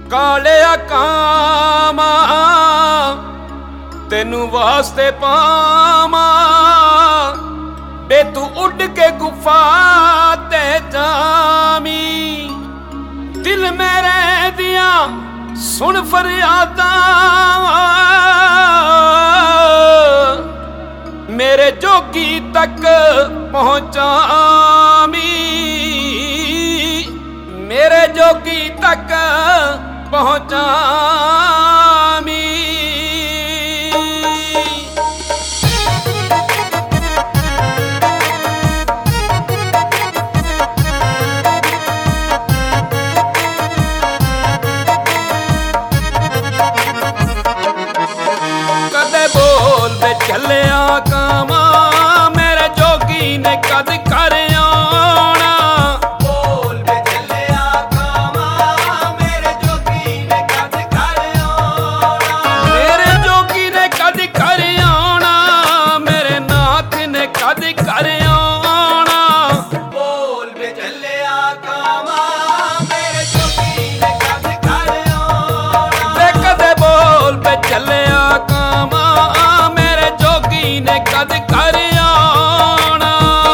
ਕਾਲਿਆ ਕਾਮਾ ਤੈਨੂੰ ਵਾਸਤੇ ਪਾਵਾਂ ਬੇ ਤੂੰ ਉੱਡ ਕੇ ਗੁਫਾ ਤੇ ਜਾਵੀਂ। ਦਿਲ ਮੇਰੇ ਦੀਆਂ ਸੁਣ ਫਰਿਆਦਾਂ ਮੇਰੇ ਜੋਗੀ ਤੱਕ ਪਹੁੰਚਾਵੀਂ। ਮੇਰੇ ਜੋਗੀ ਤੱਕ ਪਹੁੰਚਾਵੀਂ। ਕਦੇ ਬੋਲ ਵੇ ਚੱਲਿਆ ਕਾਮਾ ਮੇਰੇ ਜੋਗੀ ਨੇ ਕਦ ਕਰ ਆਉਣਾ। ਬੋਲ ਵੇ ਚੱਲਿਆ ਕਾਮਾ ਮੇਰੇ ਜੋਗੀ ਨੇ ਕਦ ਕਰ ਆਉਣਾ। ਮੇਰੇ ਜੋਗੀ ਨੇ ਕਦ ਕਰ ਆਉਣਾ। ਮੇਰੇ ਨਾਥ ਨੇ ਕਦ ਕਰ ਆਉਣਾ। ਬੋਲ ਵੇ ਚੱਲਿਆ ਕਾਮਾ ਮੇਰੇ ਜੋਗੀ ਨੇ ਕਦ ਕਰ ਆਉਣਾ। ਵੇ ਕਦੇ ਬੋਲ ਵੇ ਚੱਲਿਆ ਕਾਮਾ ਮੇਰੇ ਜੋਗੀ ਨੇ ਕਦ ਕਰ ਆਉਣਾ।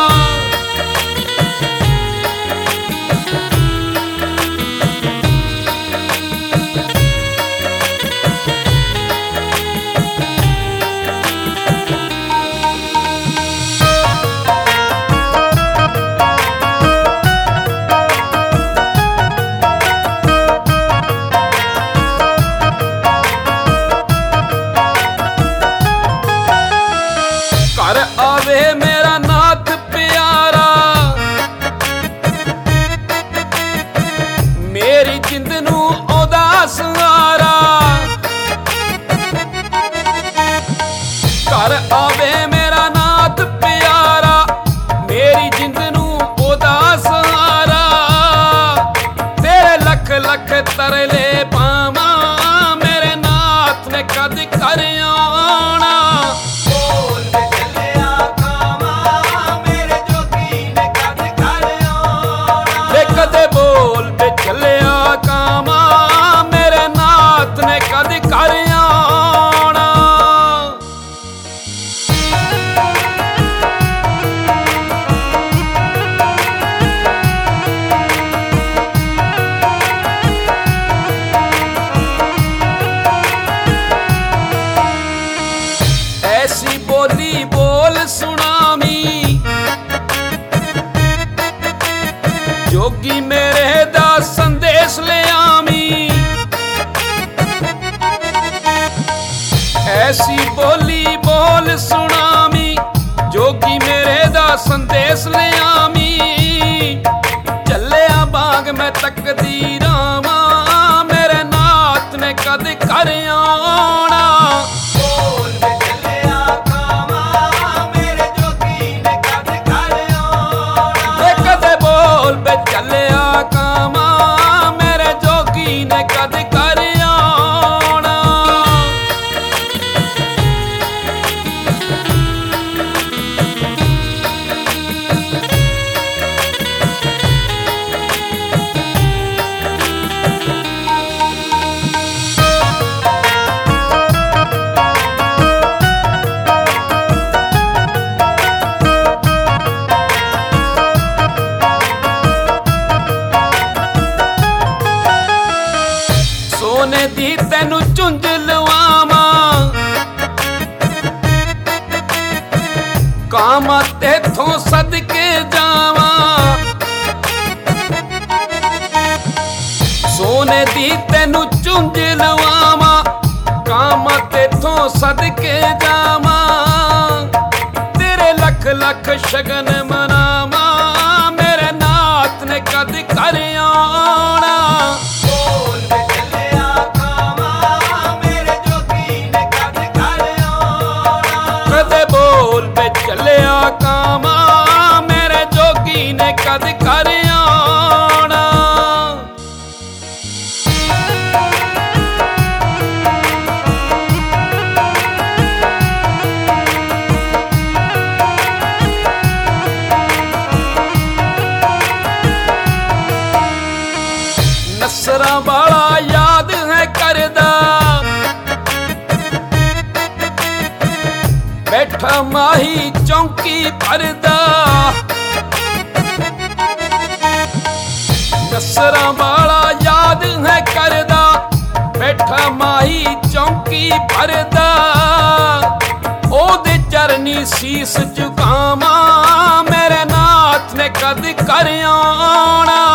ਘਰ ਆਵੇ ਮੇਰਾ ਨਾਥ ਪਿਆਰਾ ਮੇਰੀ ਜਿੰਦ ਨੂੰ ਉਹਦਾ ਸਹਾਰਾ। ਘਰ ਆਵੇ ਮੇਰਾ ਨਾਥ ਪਿਆਰਾ ਮੇਰੀ ਜਿੰਦ ਨੂੰ ਉਹਦਾ ਸਹਾਰਾ। ਤੇਰੇ ਲੱਖ ਲੱਖ ਤਰਲੇ ਪਾਵਾਂ ਮੇਰੇ ਨਾਥ ਨੇ ਕਦ ਕਰ ਆਉਣਾ। ਬੋਲ ਵੇ ਚੱਲਿਆ ਕਾਮਾ ਮੇਰੇ ਜੋਗੀ ਨੇ ਕਦ ਕਰ ਆਉਣਾ। ਵੇ ਕਦੇ ਬੋਲ ਵੇ ਚੱਲਿਆ ਕਾਮਾ ਮੇਰੇ ਨਾਥ ਨੇ ਕਦ ਕਰ ਆਉਣਾ। ਐਸੀ ਬੋਲੀ ਬੋਲ ਸੁਣਾਵੀਂ ਜੋਗੀ ਮੇਰੇ ਦਾ ਸੰਦੇਸ਼ ਲਿਆਵੀਂ। ਐਸੀ ਬੋਲੀ ਬੋਲ ਸੁਣਾਵੀਂ ਜੋਗੀ ਮੇਰੇ ਦਾ ਸੰਦੇਸ਼ ਲਿਆਵੀਂ। ਚੱਲਿਆ ਬਾਗ ਮੈਂ ਤਕਦੀਰਾਂ ਵਾਂ ਮੇਰੇ ਨਾਥ ਨੇ ਕਦ ਕਰ ਆਉਣਾ। ਬੋਲ ਵੇ ਚੱਲਿਆ ਕਾਮਾ ਮੇਰੇ ਜੋਗੀ ਨੇ ਕਦ ਕਰ ਆਉਣਾ। ਵੇ ਕਦੇ ਬੋਲ ਵੇ ਚੱਲਿਆ ਕਾਮਾ ਮੇਰੇ ਜੋਗੀ ਨੇ ਕਦ ਕਰ ਆਉਣਾ। ਸੋਨੇ ਦੀ ਤੈਨੂੰ ਝੁੰਝ ਲਵਾਵਾਂ ਕਾਮਾ ਤੇਥੋਂ ਸਦਕੇ ਜਾਵਾਂ। ਸੋਨੇ ਦੀ ਤੈਨੂੰ ਝੁੰਝ ਲਵਾਵਾਂ ਕਾਮਾ ਤੇਥੋਂ ਸਦਕੇ ਜਾਵਾਂ। ਤੇਰੇ ਲੱਖ ਲੱਖ ਸ਼ਗਨ ਮਨਾਵਾਂ ਮੇਰੇ ਨਾਥ ਨੇ ਕਦ ਕਰ ਆਉਣਾ। ਬੋਲ ਵੇ ਚੱਲਿਆ ਕਾਮਾ ਮੇਰੇ ਜੋਗੀ ਨੇ ਕਦ ਕਰ ਆਉਣਾ। ਕਦੇ ਬੋਲ ਵੇ ਚੱਲਿਆ ਕਾਮਾ ਮੇਰੇ ਜੋਗੀ ਨੇ ਕਦ ਕਰ ਆਉਣਾ। ਨਸਰਾਂ ਵਾਲਾ ਯਾਦ ਕਰਦਾ। ਬੈਠਾ ਮਾਹੀ ਚੌਂਕੀ ਭਰਦਾ, ਨਸਰਾਂ ਵਾਲਾ ਯਾਦ ਹੈ ਕਰਦਾ। ਬੈਠਾ ਮਾਹੀ ਚੌਂਕੀ ਭਰਦਾ, ਉਹਦੇ ਚਰਨੀ ਸੀਸ ਝੁਕਾਵਾਂ, ਮੇਰੇ ਨਾਥ ਨੇ ਕਦ ਕਰ ਆਉਣਾ।